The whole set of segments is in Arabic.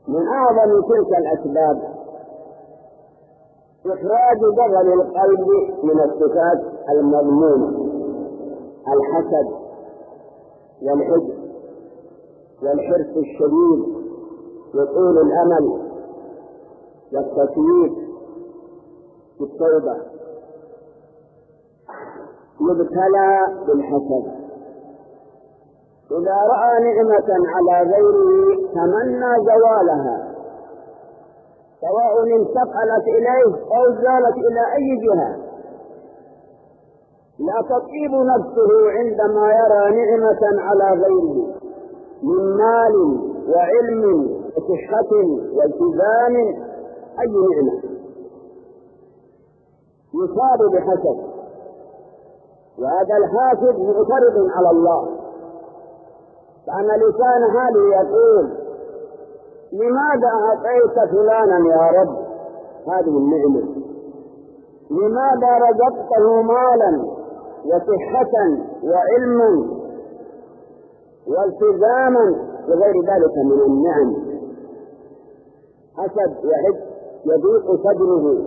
من أعظم تلك الأسباب إخراج دغل القلب من الصفات المذمومة: الحسد والحزن والحرص الشديد وطول الأمل والتسويف في التوبة. يبتلى بالحسد إذا رأى نعمة على غيره تمنى زوالها، سواء انتقلت إليه أو زالت إلى أي جهة. لا تطيب نفسه عندما يرى نعمة على غيره من مال وعلم وصحة والتزام، أي نعمة، يصاب بحسد. وهذا الحاسد معترض على الله، فأن لسان حاله يقول: لماذا أعطيت فلانا يا رب هذه النعمة؟ لماذا رزقته مالا وصحة وعلما والتزاما وغير ذلك من النعم؟ حسد يحب يضيق صدره.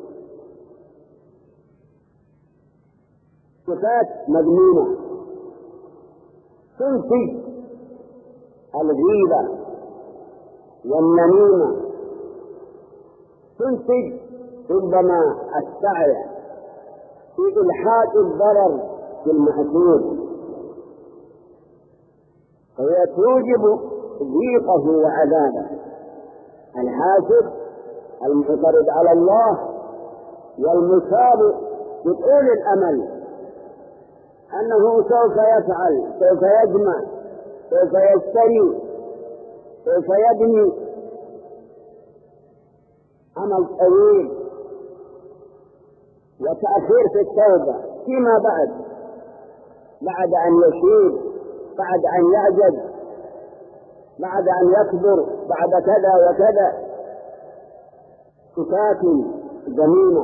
صفات مذمومة تنتج الغيبة والنميمة، تنتج ربما السعي في إلحاق الضرر في المحسود، فهي توجب ضيقه وعذابه. الحاسد المعترض على الله والمصاب بطول الأمل أنه سوف يفعل، سوف يجمع، سوف يشتري، سوف يبني عمل طويل، وتأخير في التوبة فيما بعد أن يشيب، بعد أن يعجز، بعد أن يكبر، بعد كذا وكذا. صفات ذميمة